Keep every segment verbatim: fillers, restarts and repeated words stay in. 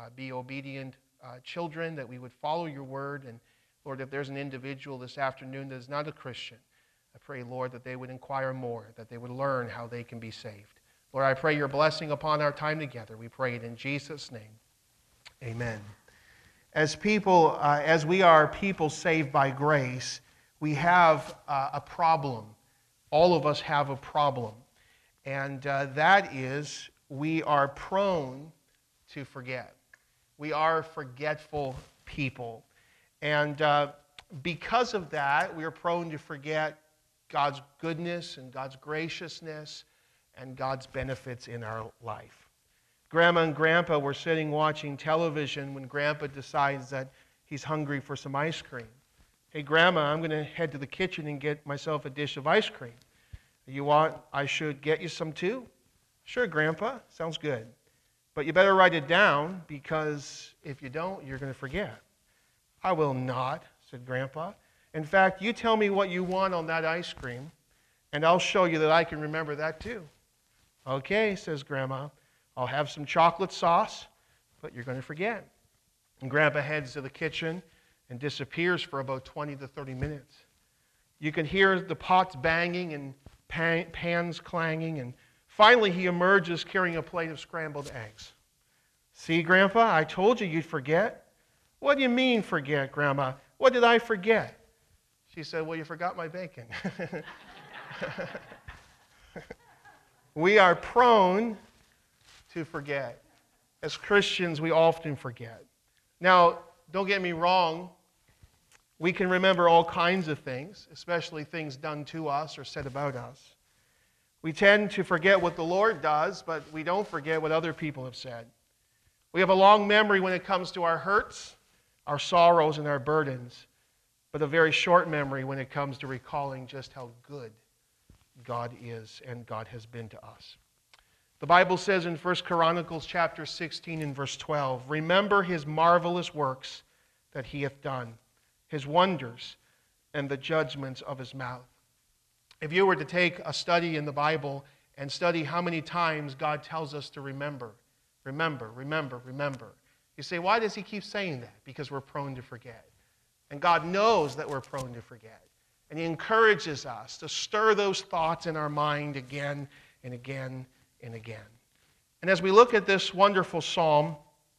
uh, be obedient uh, children, that we would follow your word. And Lord, if there's an individual this afternoon that is not a Christian, I pray, Lord, that they would inquire more, that they would learn how they can be saved. Lord, I pray your blessing upon our time together. We pray it in Jesus' name. Amen. As people, uh, as we are people saved by grace, we have uh, a problem. All of us have a problem. And uh, that is, we are prone to forget. We are forgetful people. And uh, because of that, we are prone to forget God's goodness and God's graciousness and God's benefits in our life. Grandma and Grandpa were sitting watching television when Grandpa decides that he's hungry for some ice cream. Hey, Grandma, I'm going to head to the kitchen and get myself a dish of ice cream. You want I should get you some too? Sure, Grandpa. Sounds good. But you better write it down, because if you don't, you're going to forget. I will not, said Grandpa. In fact, you tell me what you want on that ice cream, and I'll show you that I can remember that too. Okay, says Grandma. I'll have some chocolate sauce, but you're going to forget. And Grandpa heads to the kitchen and disappears for about twenty to thirty minutes. You can hear the pots banging and pan, pans clanging, and finally he emerges carrying a plate of scrambled eggs. See, Grandpa, I told you you'd forget. What do you mean forget, Grandma? What did I forget? She said, well, you forgot my bacon. We are prone to forget. As Christians, we often forget. Now, don't get me wrong. We can remember all kinds of things, especially things done to us or said about us. We tend to forget what the Lord does, but we don't forget what other people have said. We have a long memory when it comes to our hurts, our sorrows, and our burdens, but a very short memory when it comes to recalling just how good God is and God has been to us. The Bible says in First Chronicles chapter sixteen and verse twelve, remember his marvelous works that he hath done, his wonders, and the judgments of his mouth. If you were to take a study in the Bible and study how many times God tells us to remember, remember, remember, remember, you say, why does he keep saying that? Because we're prone to forget. And God knows that we're prone to forget. And he encourages us to stir those thoughts in our mind again and again and again. And as we look at this wonderful psalm,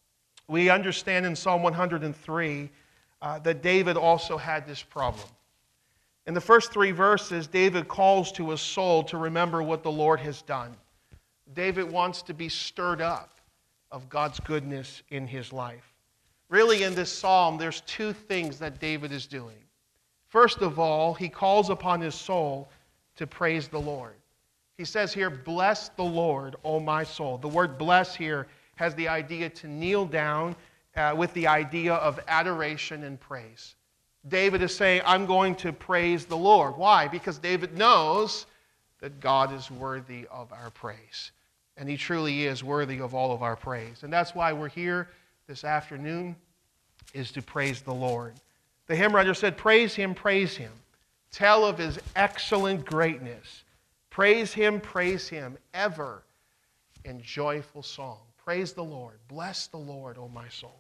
we understand in Psalm one hundred three uh, that David also had this problem. In the first three verses, David calls to his soul to remember what the Lord has done. David wants to be stirred up of God's goodness in his life. Really, in this psalm, there's two things that David is doing. First of all, he calls upon his soul to praise the Lord. He says here, bless the Lord, O my soul. The word bless here has the idea to kneel down uh, with the idea of adoration and praise. David is saying, I'm going to praise the Lord. Why? Because David knows that God is worthy of our praise. And he truly is worthy of all of our praise. And that's why we're here this afternoon, is to praise the Lord. The hymn writer said, praise him, praise him. Tell of his excellent greatness. Praise him, praise him, ever in joyful song. Praise the Lord. Bless the Lord, O my soul.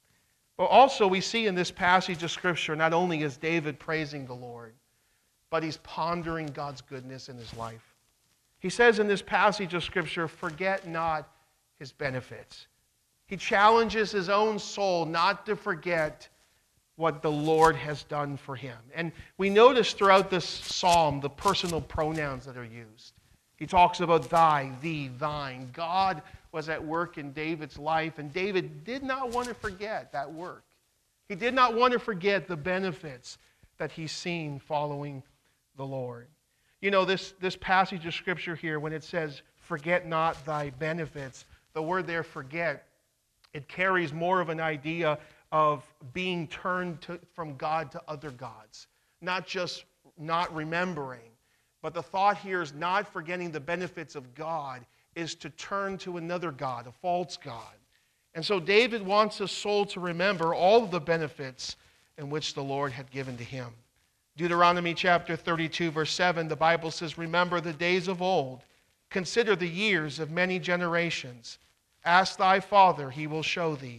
But also we see in this passage of Scripture, not only is David praising the Lord, but he's pondering God's goodness in his life. He says in this passage of Scripture, forget not his benefits. He challenges his own soul not to forget what the Lord has done for him. And we notice throughout this psalm the personal pronouns that are used. He talks about thy, thee, thine. God was at work in David's life, and David did not want to forget that work. He did not want to forget the benefits that he's seen following the Lord. You know, this, this passage of Scripture here, when it says, forget not thy benefits, the word there, forget, it carries more of an idea of being turned to, from God to other gods. Not just not remembering, but the thought here is not forgetting the benefits of God, is to turn to another god, a false god. And so David wants his soul to remember all of the benefits in which the Lord had given to him. Deuteronomy chapter thirty-two, verse seven, the Bible says, remember the days of old, consider the years of many generations. Ask thy father, he will show thee.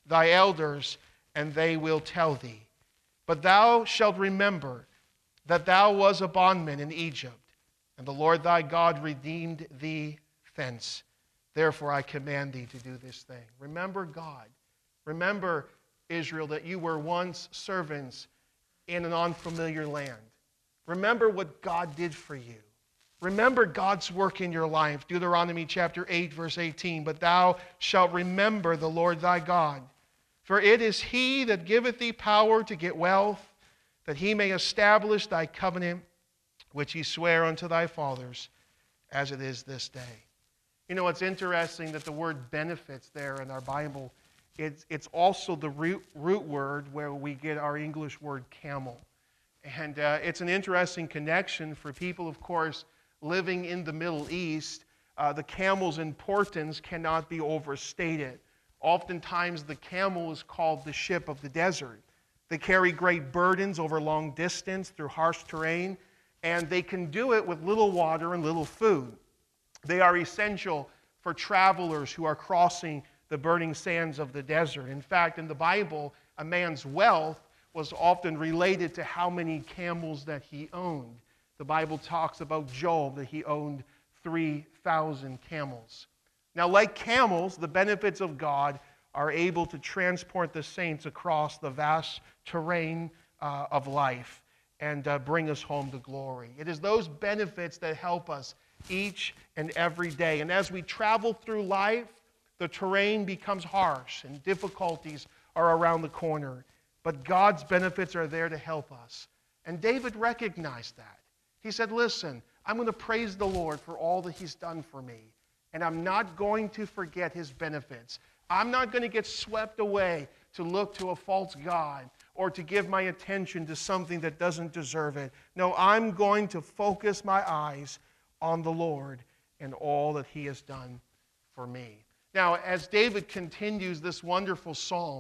thy elders, and they will tell thee. But thou shalt remember that thou was a bondman in Egypt, and the Lord thy God redeemed thee thence. Therefore I command thee to do this thing. Remember God. Remember, Israel, that you were once servants in an unfamiliar land. Remember what God did for you. Remember God's work in your life. Deuteronomy chapter eight, verse eighteen. But thou shalt remember the Lord thy God. For it is he that giveth thee power to get wealth, that he may establish thy covenant, which he sware unto thy fathers, as it is this day. You know, it's interesting that the word benefits there in our Bible, it's, it's also the root, root word where we get our English word camel. And uh, it's an interesting connection for people, of course, living in the Middle East. Uh, the camel's importance cannot be overstated. Oftentimes, the camel is called the ship of the desert. They carry great burdens over long distance through harsh terrain, and they can do it with little water and little food. They are essential for travelers who are crossing the burning sands of the desert. In fact, in the Bible, a man's wealth was often related to how many camels that he owned. The Bible talks about Job, that he owned three thousand camels. Now, like camels, the benefits of God are able to transport the saints across the vast terrain uh, of life and uh, bring us home to glory. It is those benefits that help us each and every day. And as we travel through life, the terrain becomes harsh and difficulties are around the corner. But God's benefits are there to help us. And David recognized that. He said, listen, I'm going to praise the Lord for all that he's done for me. And I'm not going to forget his benefits. I'm not going to get swept away to look to a false god or to give my attention to something that doesn't deserve it. No, I'm going to focus my eyes on the Lord and all that he has done for me. Now, as David continues this wonderful psalm,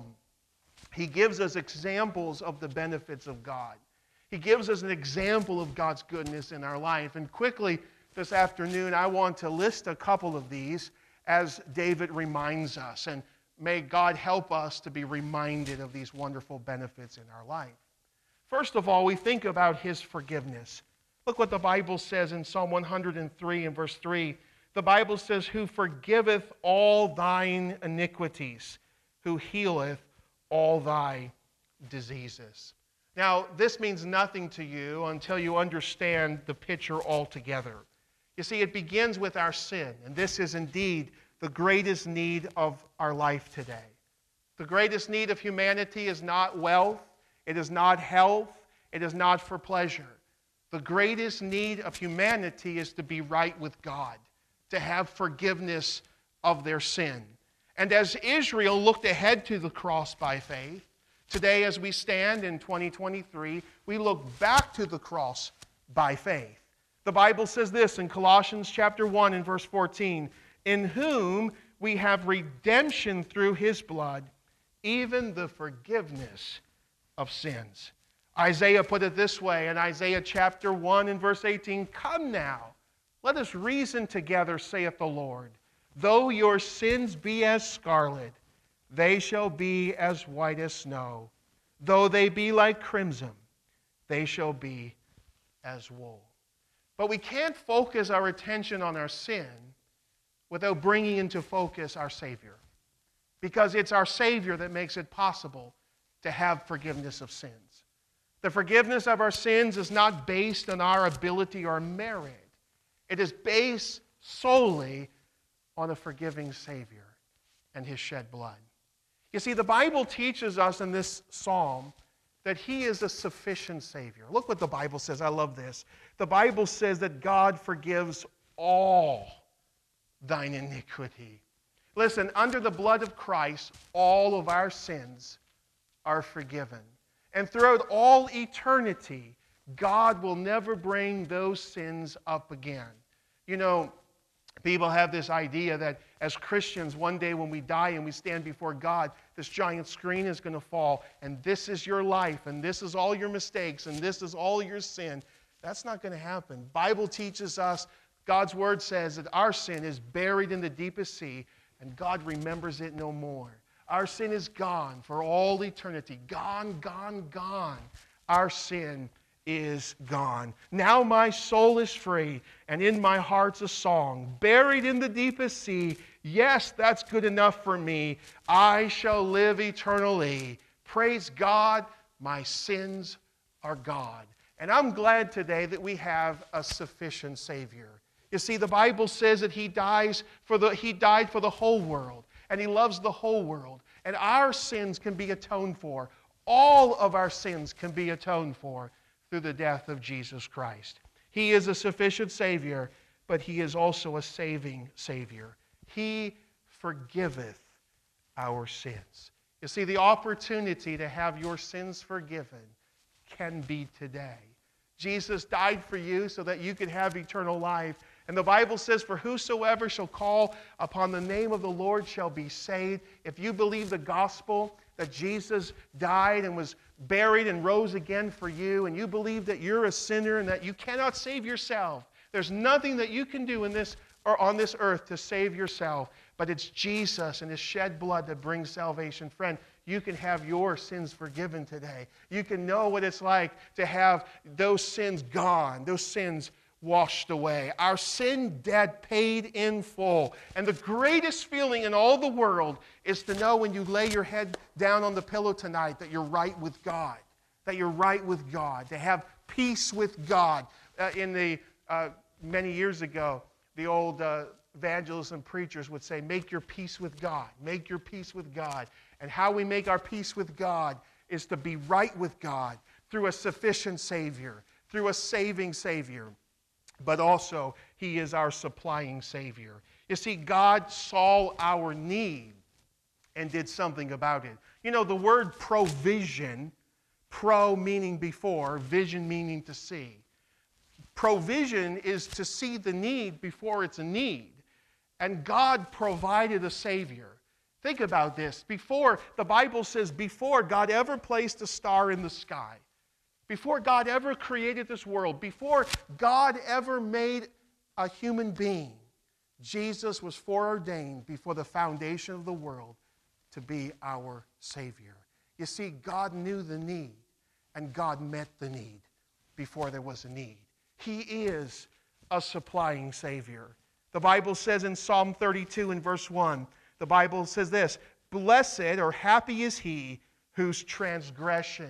he gives us examples of the benefits of God. He gives us an example of God's goodness in our life. And quickly this afternoon, I want to list a couple of these as David reminds us. And may God help us to be reminded of these wonderful benefits in our life. First of all, we think about his forgiveness. Look what the Bible says in Psalm one hundred three and verse three. The Bible says, who forgiveth all thine iniquities, who healeth all thy diseases. Now, this means nothing to you until you understand the picture altogether. You see, it begins with our sin, and this is indeed the greatest need of our life today. The greatest need of humanity is not wealth, it is not health, it is not for pleasure. The greatest need of humanity is to be right with God, to have forgiveness of their sin. And as Israel looked ahead to the cross by faith, today as we stand in twenty twenty-three, we look back to the cross by faith. The Bible says this in Colossians chapter one and verse fourteen, in whom we have redemption through his blood, even the forgiveness of sins. Isaiah put it this way in Isaiah chapter one and verse eighteen, come now, let us reason together, saith the Lord. Though your sins be as scarlet, they shall be as white as snow. Though they be like crimson, they shall be as wool. But we can't focus our attention on our sin without bringing into focus our Savior. Because it's our Savior that makes it possible to have forgiveness of sins. The forgiveness of our sins is not based on our ability or merit. It is based solely on a forgiving Savior and his shed blood. You see, the Bible teaches us in this psalm that he is a sufficient Savior. Look what the Bible says. I love this. The Bible says that God forgives all thine iniquity. Listen, under the blood of Christ, all of our sins are forgiven. And throughout all eternity, God will never bring those sins up again. You know, people have this idea that as Christians, one day when we die and we stand before God, this giant screen is going to fall, and this is your life, and this is all your mistakes, and this is all your sin. That's not going to happen. The Bible teaches us, God's Word says that our sin is buried in the deepest sea, and God remembers it no more. Our sin is gone for all eternity. Gone, gone, gone. Our sin is gone. Now my soul is free, and in my heart's a song. Buried in the deepest sea, yes, that's good enough for me. I shall live eternally. Praise God, my sins are gone. And I'm glad today that we have a sufficient Savior. You see, the Bible says that He dies for the, He died for the whole world, and He loves the whole world. And our sins can be atoned for. All of our sins can be atoned for through the death of Jesus Christ. He is a sufficient Savior, but He is also a saving Savior. He forgiveth our sins. You see, the opportunity to have your sins forgiven can be today. Jesus died for you so that you could have eternal life. And the Bible says, for whosoever shall call upon the name of the Lord shall be saved. If you believe the gospel, that Jesus died and was buried and rose again for you, and you believe that you're a sinner and that you cannot save yourself, there's nothing that you can do in this or on this earth to save yourself, but it's Jesus and His shed blood that brings salvation. Friend, you can have your sins forgiven today. You can know what it's like to have those sins gone, those sins washed away. Our sin debt paid in full. And the greatest feeling in all the world is to know when you lay your head down on the pillow tonight that you're right with God, that you're right with God, to have peace with God. Uh, in the uh, many years ago, the old uh, evangelists and preachers would say, make your peace with God, make your peace with God. And how we make our peace with God is to be right with God through a sufficient Savior, through a saving Savior. But also, He is our supplying Savior. You see, God saw our need and did something about it. You know, the word provision, pro meaning before, vision meaning to see. Provision is to see the need before it's a need. And God provided a Savior. Think about this. Before, the Bible says, before God ever placed a star in the sky, before God ever created this world, before God ever made a human being, Jesus was foreordained before the foundation of the world to be our Savior. You see, God knew the need, and God met the need before there was a need. He is a supplying Savior. The Bible says in Psalm thirty-two in verse one, the Bible says this, blessed or happy is he whose transgression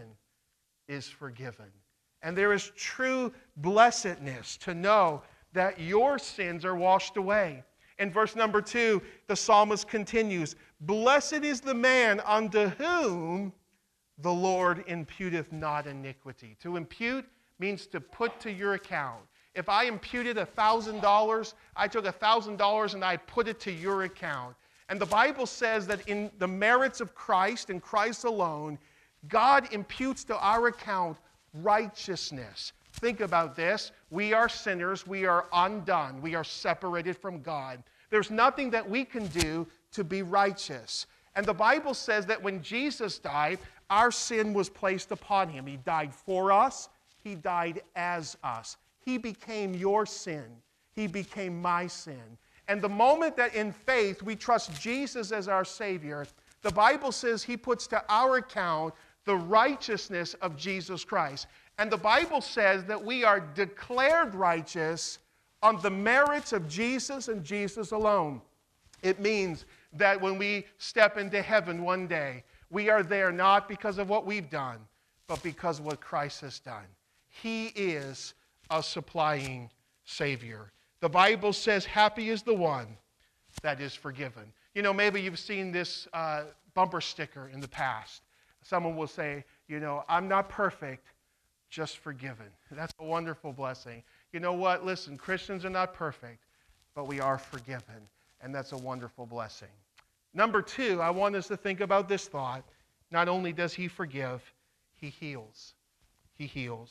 is forgiven. And there is true blessedness to know that your sins are washed away. In verse number two, the psalmist continues, blessed is the man unto whom the Lord imputeth not iniquity. To impute means to put to your account. If I imputed one thousand dollars, I took one thousand dollars and I put it to your account. And the Bible says that in the merits of Christ and Christ alone, God imputes to our account righteousness. Think about this. We are sinners. We are undone. We are separated from God. There's nothing that we can do to be righteous. And the Bible says that when Jesus died, our sin was placed upon Him. He died for us. He died as us. He became your sin. He became my sin. And the moment that in faith we trust Jesus as our Savior, the Bible says He puts to our account the righteousness of Jesus Christ. And the Bible says that we are declared righteous on the merits of Jesus and Jesus alone. It means that when we step into heaven one day, we are there not because of what we've done, but because of what Christ has done. He is a supplying Savior. The Bible says, happy is the one that is forgiven. You know, maybe you've seen this uh, bumper sticker in the past. Someone will say, you know, I'm not perfect, just forgiven. That's a wonderful blessing. You know what? Listen, Christians are not perfect, but we are forgiven. And that's a wonderful blessing. Number two, I want us to think about this thought. Not only does He forgive, He heals. He heals.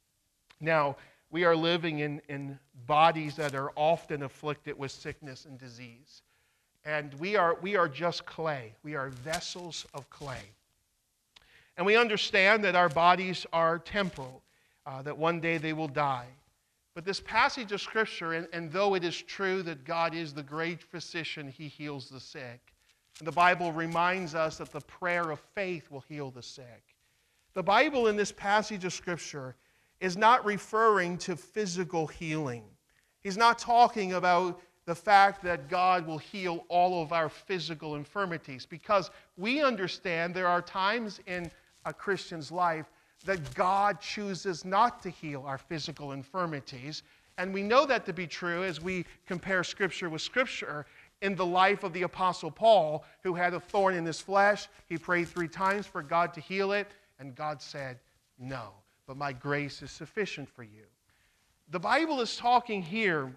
Now, we are living in, in bodies that are often afflicted with sickness and disease. And we are, we are just clay. We are vessels of clay. And we understand that our bodies are temporal, uh, that one day they will die. But this passage of Scripture, and, and though it is true that God is the great physician, He heals the sick, And the Bible reminds us that the prayer of faith will heal the sick. The Bible in this passage of Scripture is not referring to physical healing. He's not talking about the fact that God will heal all of our physical infirmities, because we understand there are times in a Christian's life that God chooses not to heal our physical infirmities. And we know that to be true as we compare Scripture with Scripture in the life of the Apostle Paul, who had a thorn in his flesh. He prayed three times for God to heal it, and God said, "No, but my grace is sufficient for you." The Bible is talking here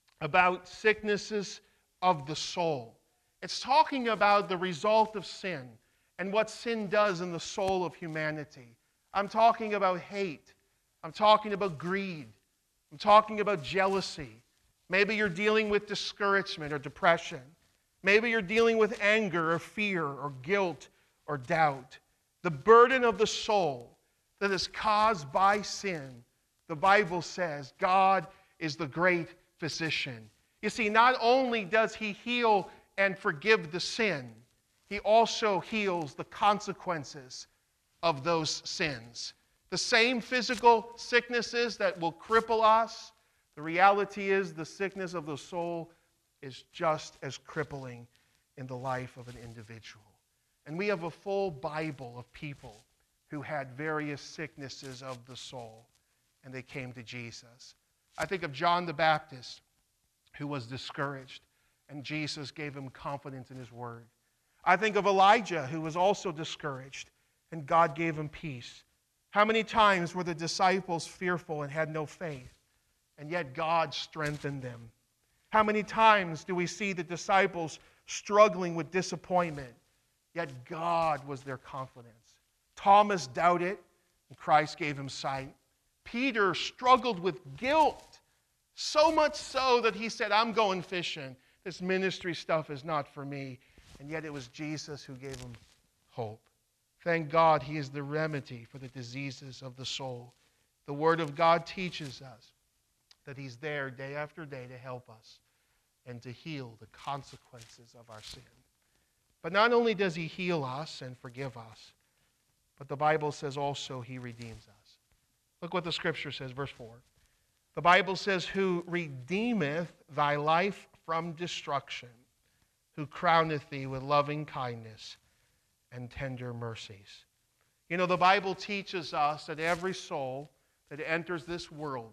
about sicknesses of the soul. It's talking about the result of sin and what sin does in the soul of humanity. I'm talking about hate. I'm talking about greed. I'm talking about jealousy. Maybe you're dealing with discouragement or depression. Maybe you're dealing with anger or fear or guilt or doubt. The burden of the soul that is caused by sin, the Bible says God is the great physician. You see, not only does He heal and forgive the sin, He also heals the consequences of those sins. The same physical sicknesses that will cripple us, the reality is the sickness of the soul is just as crippling in the life of an individual. And we have a full Bible of people who had various sicknesses of the soul, and they came to Jesus. I think of John the Baptist, who was discouraged, and Jesus gave him confidence in His word. I think of Elijah, who was also discouraged, and God gave him peace. How many times were the disciples fearful and had no faith, and yet God strengthened them? How many times do we see the disciples struggling with disappointment, yet God was their confidence? Thomas doubted, and Christ gave him sight. Peter struggled with guilt, so much so that he said, "I'm going fishing. This ministry stuff is not for me." And yet it was Jesus who gave him hope. Thank God He is the remedy for the diseases of the soul. The Word of God teaches us that He's there day after day to help us and to heal the consequences of our sin. But not only does He heal us and forgive us, but the Bible says also He redeems us. Look what the Scripture says, verse four. The Bible says, "Who redeemeth thy life from destruction, who crowneth thee with loving kindness and tender mercies." You know, the Bible teaches us that every soul that enters this world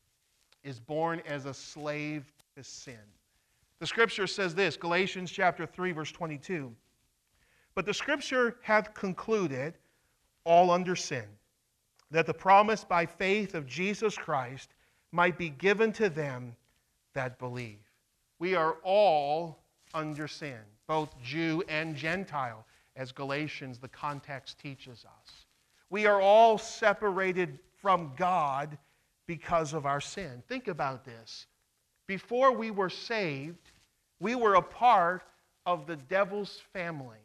is born as a slave to sin. The Scripture says this, Galatians chapter three, verse twenty-two. "But the Scripture hath concluded all under sin, that the promise by faith of Jesus Christ might be given to them that believe." We are all under sin, both Jew and Gentile, as Galatians, the context, teaches us. We are all separated from God because of our sin. Think about this. Before we were saved, we were a part of the devil's family.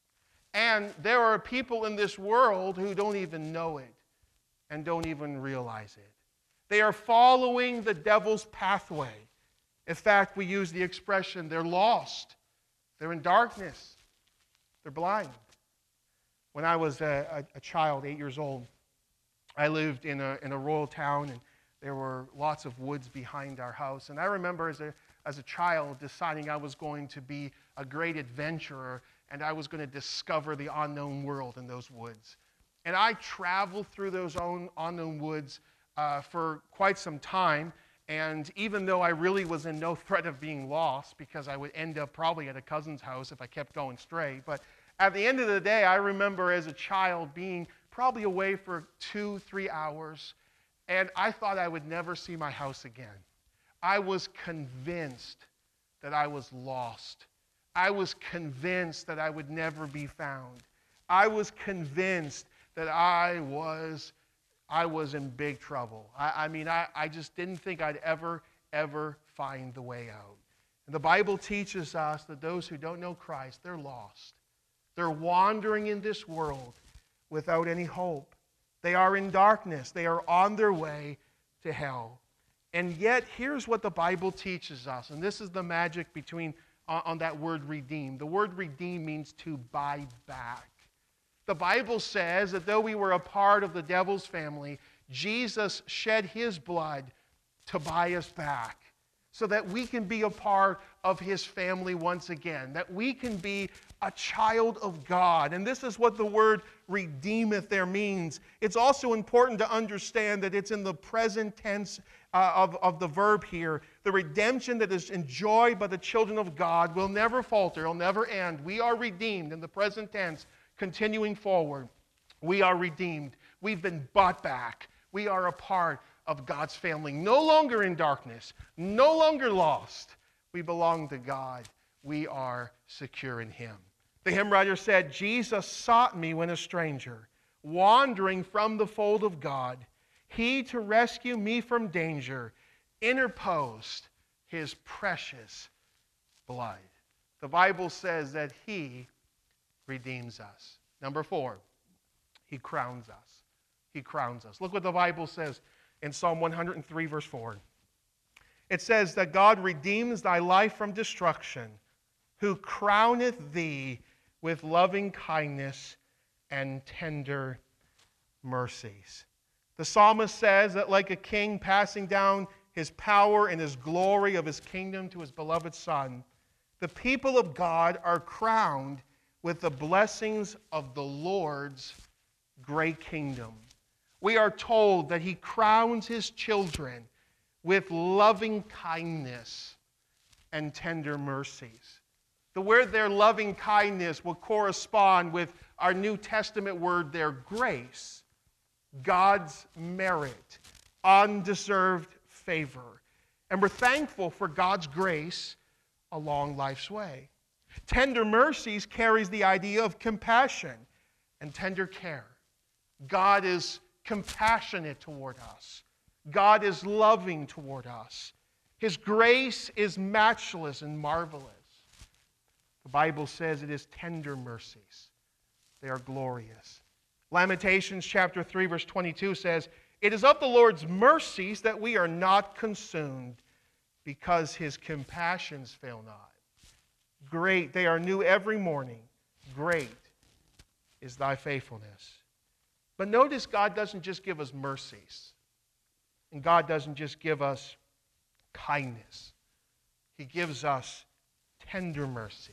And there are people in this world who don't even know it and don't even realize it. They are following the devil's pathway. In fact, we use the expression, they're lost. They're in darkness. They're blind. When I was a, a, a child, eight years old, I lived in a, in a rural town, and there were lots of woods behind our house. And I remember as a, as a child deciding I was going to be a great adventurer, and I was going to discover the unknown world in those woods. And I traveled through those own unknown woods uh, for quite some time. And even though I really was in no threat of being lost, because I would end up probably at a cousin's house if I kept going straight, but at the end of the day, I remember as a child being probably away for two, three hours, and I thought I would never see my house again. I was convinced that I was lost. I was convinced that I would never be found. I was convinced that I was, I was in big trouble. I, I mean, I, I just didn't think I'd ever, ever find the way out. And the Bible teaches us that those who don't know Christ, they're lost. They're wandering in this world without any hope. They are in darkness. They are on their way to hell. And yet, here's what the Bible teaches us, and this is the magic between on, on that word redeem. The word redeem means to buy back. The Bible says that though we were a part of the devil's family, Jesus shed his blood to buy us back so that we can be a part of his family once again, that we can be a child of God. And this is what the word redeemeth there means. It's also important to understand that it's in the present tense uh, of, of the verb here. The redemption that is enjoyed by the children of God will never falter, it'll never end. We are redeemed in the present tense, continuing forward. We are redeemed. We've been bought back. We are a part of God's family, no longer in darkness, no longer lost. We belong to God. We are secure in him. The hymn writer said, Jesus sought me when a stranger, wandering from the fold of God. He, to rescue me from danger, interposed his precious blood. The Bible says that he redeems us. Number four, he crowns us. He crowns us. Look what the Bible says in Psalm one hundred three, verse four. It says that God redeems thy life from destruction, who crowneth thee with loving kindness and tender mercies. The psalmist says that like a king passing down his power and his glory of his kingdom to his beloved Son, the people of God are crowned with the blessings of the Lord's great kingdom. We are told that he crowns his children with loving kindness and tender mercies. The word there, loving kindness, will correspond with our New Testament word there, grace. God's merit, undeserved favor. And we're thankful for God's grace along life's way. Tender mercies carries the idea of compassion and tender care. God is compassionate toward us. God is loving toward us. His grace is matchless and marvelous. The Bible says it is tender mercies. They are glorious. Lamentations chapter three, verse twenty-two says, it is of the Lord's mercies that we are not consumed, because his compassions fail not. Great, they are new every morning. Great is thy faithfulness. But notice God doesn't just give us mercies. And God doesn't just give us kindness. He gives us tender mercies.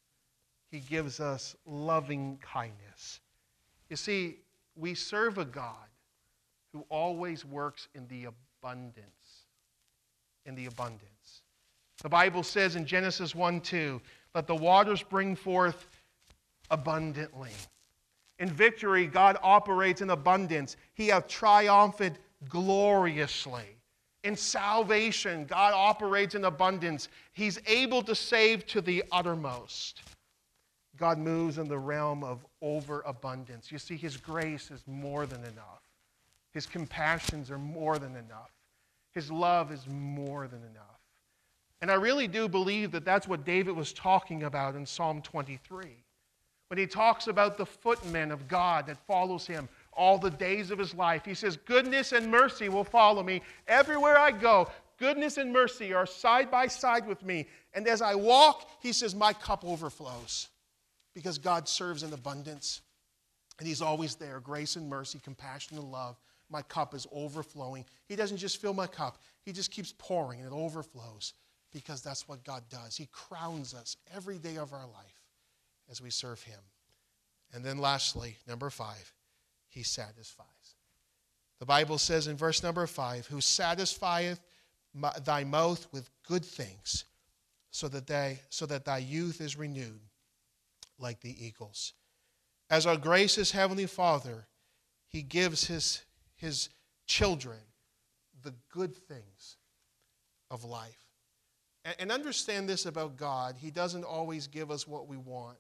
He gives us loving kindness. You see, we serve a God who always works in the abundance. In the abundance. The Bible says in Genesis one two, let the waters bring forth abundantly. In victory, God operates in abundance. He hath triumphed gloriously. In salvation, God operates in abundance. He's able to save to the uttermost. God moves in the realm of overabundance. You see, his grace is more than enough. His compassions are more than enough. His love is more than enough. And I really do believe that that's what David was talking about in Psalm twenty-three. When he talks about the footmen of God that follows him all the days of his life. He says, goodness and mercy will follow me everywhere I go. Goodness and mercy are side by side with me. And as I walk, he says, my cup overflows. Because God serves in abundance. And he's always there. Grace and mercy, compassion and love. My cup is overflowing. He doesn't just fill my cup. He just keeps pouring and it overflows. Because that's what God does. He crowns us every day of our life as we serve him. And then lastly, number five, he satisfies. The Bible says in verse number five, who satisfieth my, thy mouth with good things, so that, they, so that thy youth is renewed like the eagles. As our gracious Heavenly Father, he gives his, his children the good things of life. And, and understand this about God, he doesn't always give us what we want,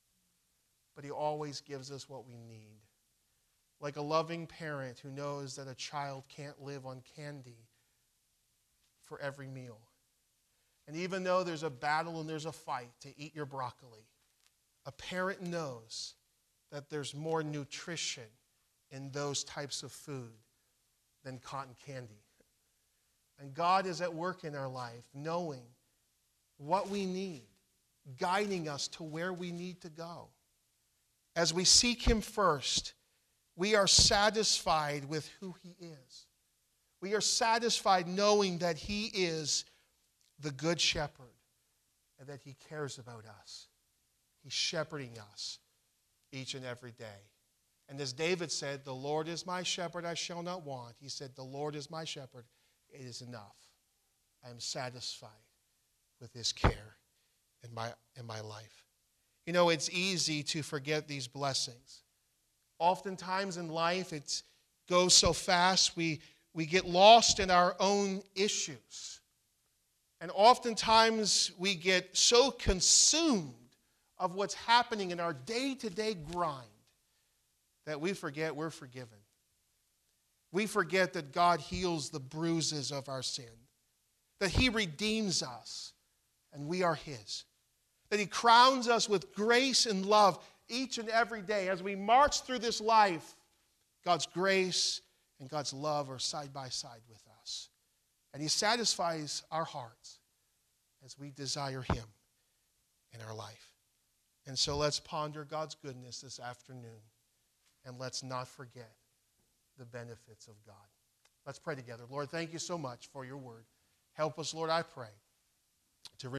but he always gives us what we need. Like a loving parent who knows that a child can't live on candy for every meal. And even though there's a battle and there's a fight to eat your broccoli, a parent knows that there's more nutrition in those types of food than cotton candy. And God is at work in our life, knowing what we need guiding us to where we need to go. As we seek him first, we are satisfied with who he is. We are satisfied knowing that he is the good shepherd and that he cares about us. He's shepherding us each and every day. And as David said, the Lord is my shepherd, I shall not want. He said, the Lord is my shepherd, it is enough. I am satisfied with his care in my, in my life. You know, it's easy to forget these blessings. Oftentimes in life, it goes so fast, we, we get lost in our own issues. And oftentimes we get so consumed of what's happening in our day-to-day grind that we forget we're forgiven. We forget that God heals the bruises of our sin, that he redeems us and we are his, that he crowns us with grace and love each and every day. As we march through this life, God's grace and God's love are side by side with us. And he satisfies our hearts as we desire him in our life. And so let's ponder God's goodness this afternoon, and let's not forget the benefits of God. Let's pray together. Lord, thank you so much for your word. Help us, Lord, I pray,